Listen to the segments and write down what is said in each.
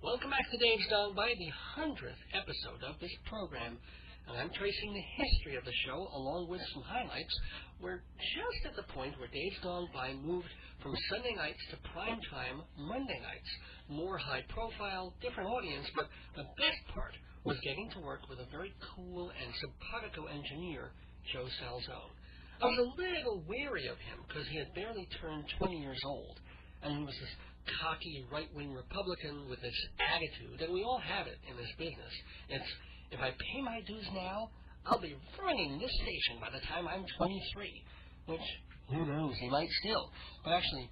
Welcome back to Dave's Dog by the 100th episode of this program. And I'm tracing the history of the show along with some highlights. We're just at the point where Dave's Gone By moved from Sunday nights to primetime Monday nights. More high profile, different audience, but the best part was getting to work with a very cool and simpatico engineer, Joe Salzone. I was a little wary of him because he had barely turned 20 years old, and he was this cocky right-wing Republican with this attitude, and we all have it in this business. It's, if I pay my dues now, I'll be running this station by the time I'm 23, which, who knows, he might still. But actually,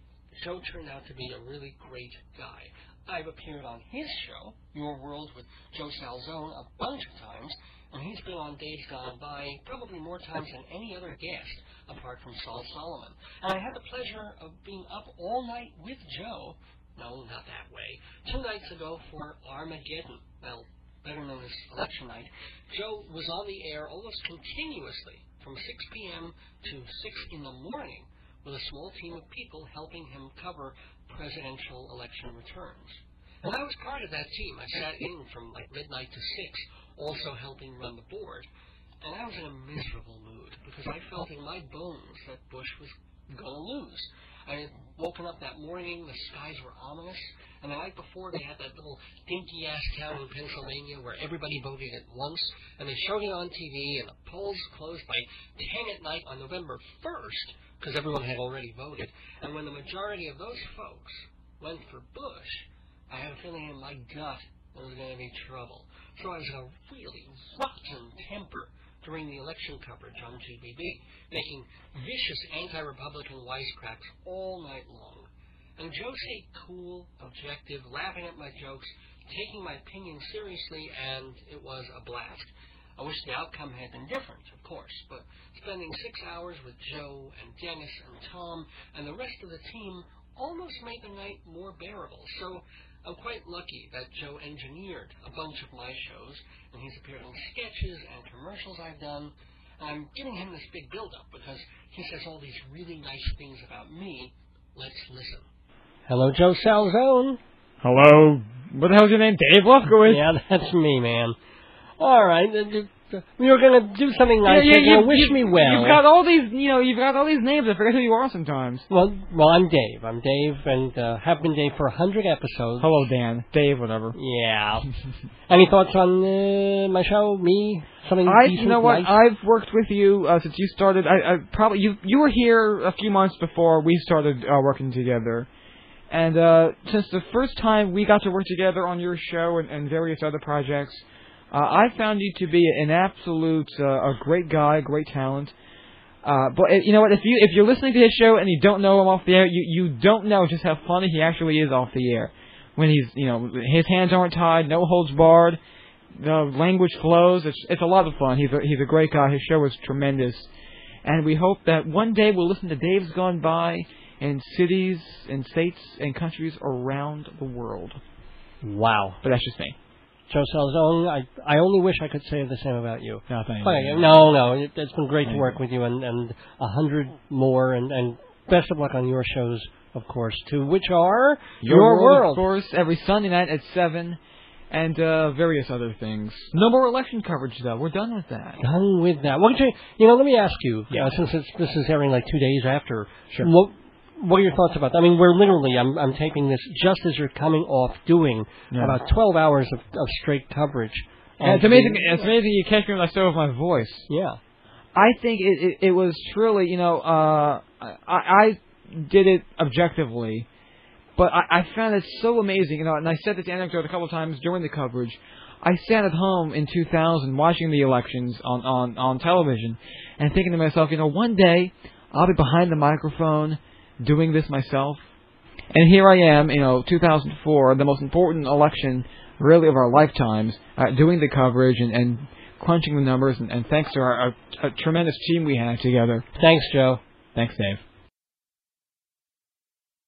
Joe turned out to be a really great guy. I've appeared on his show, Your World with Joe Salzone, a bunch of times, and he's been on Dave's Gone By probably more times than any other guest, apart from Saul Solomon. And I had the pleasure of being up all night with Joe, no, not that way, 2 nights ago for Armageddon, well, better known as Election Night. Joe was on the air almost continuously from 6 p.m. to 6 in the morning with a small team of people helping him cover presidential election returns. And I was part of that team. I sat in from like midnight to 6, also helping run the board. And I was in a miserable mood because I felt in my bones that Bush was going to lose. I had woken up that morning, the skies were ominous, and the night before they had that little dinky-ass town in Pennsylvania where everybody voted at once, and they showed it on TV, and the polls closed by 10 at night on November 1st, because everyone had already voted. And when the majority of those folks went for Bush, I had a feeling in my gut there was going to be trouble. So I was in a really rotten temper during the election coverage on GBB, making vicious anti-Republican wisecracks all night long. And Joe stayed cool, objective, laughing at my jokes, taking my opinion seriously, and it was a blast. I wish the outcome had been different, of course, but spending 6 hours with Joe and Dennis and Tom and the rest of the team almost made the night more bearable. So I'm quite lucky that Joe engineered a bunch of my shows, and he's appeared in sketches and commercials I've done. And I'm giving him this big build-up because he says all these really nice things about me. Let's listen. Hello, Joe Salzone. Hello. What the hell's your name? Dave Lefkowitz? Yeah, that's me, man. All right. We were going to do something nice. You wish me well. You've got all these, you've got all these names. I forget who you are sometimes. Well, I'm Dave. I'm Dave, and have been Dave for 100 episodes. Hello, Dan. Dave, whatever. Yeah. Any thoughts on my show? Me? Something decent? You know what? Nice? I've worked with you since you started. I probably you were here a few months before we started working together. And since the first time we got to work together on your show and various other projects, I found you to be an absolute a great guy, great talent. But you know what? If you're listening to his show and you don't know him off the air, you don't know just how funny he actually is off the air. When he's his hands aren't tied, no holds barred, the language flows. It's a lot of fun. He's a great guy. His show is tremendous, and we hope that one day we'll listen to Dave's Gone By in cities and states and countries around the world. Wow. But that's just me. Joe Salzone, I only wish I could say the same about you. No, thank you. No, it's been great to work with you, and 100 more, and best of luck on your shows, of course, too, which are Your World. Of course, every Sunday night at 7, and various other things. No more election coverage, though. We're done with that. Done with that. Well, let me ask you, since this is airing like 2 days after, sure. What are your thoughts about that? I mean, we're literally, I'm taping this just as you're coming off doing about 12 hours of straight coverage. It's amazing you catch me when I start with my voice. Yeah. I think it was truly, I did it objectively, but I found it so amazing, and I said this anecdote a couple of times during the coverage. I sat at home in 2000 watching the elections on television and thinking to myself, one day I'll be behind the microphone doing this myself. And here I am, 2004, the most important election really of our lifetimes, doing the coverage and crunching the numbers, and thanks to our tremendous team we have together. Thanks, Joe. Thanks, Dave.